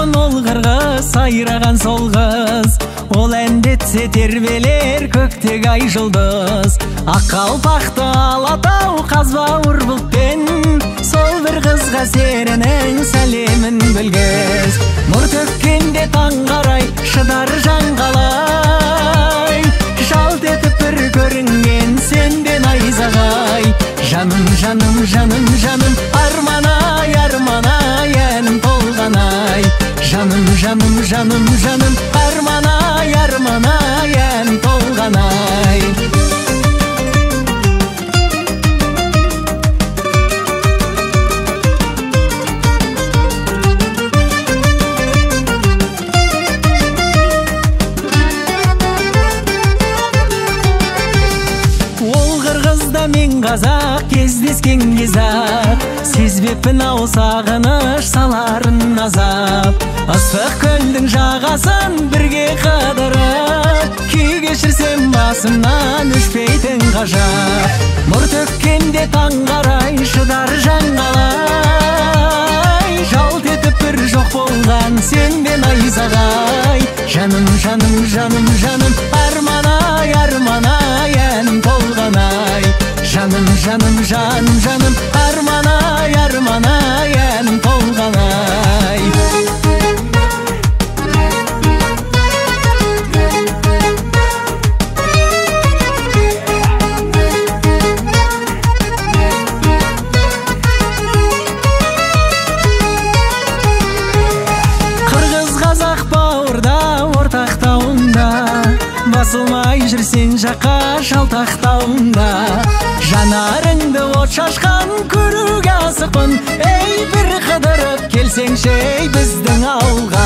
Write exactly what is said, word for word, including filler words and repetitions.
Алтын ол кыргыз, сайраган сол кыз. Ол әндетсе тербелер көктегі ай жұлдыз. Ақ қалпақты алатау қазбауыр бұлтпен, сол бір қызға серінің сәлемін білгіз. Нұр төккенде таң қарай, шыдар жан қалай, жалт етіп бір көрінген сенден айзағай. Жаным, жаным, жаным, жаным, арманай, арманай, әнім толғанай. Жаным, жаным, жаным, жаным, арманай, арманай, әнім толғанай. Мен қазақ кездескен кезақ, сезбеппін ау сағыныш саларын азап. Ыстық көлдің жағасын бірге қыдырып, күй кешірсем басымнан өшпейтін ғажап. Нұр төккенде таң қарай, шыдар жан қалай, жалт етіп бір жоқ болған сенбен айзағай. Жаным, жаным, жаным, жаным, арманай, арманай, әнім толғанай. Жаным, жаным, жаным, жаным, арманай, арманай, әнім толғанай. Қырғыз қазақ бауырда, ортақ тауында, басылмай жүрсен жаққа жалтақтауында. Жанарыңды от шашқан көруге асықпын, ей бір қыдырып келсеңші ей біздің ауылға.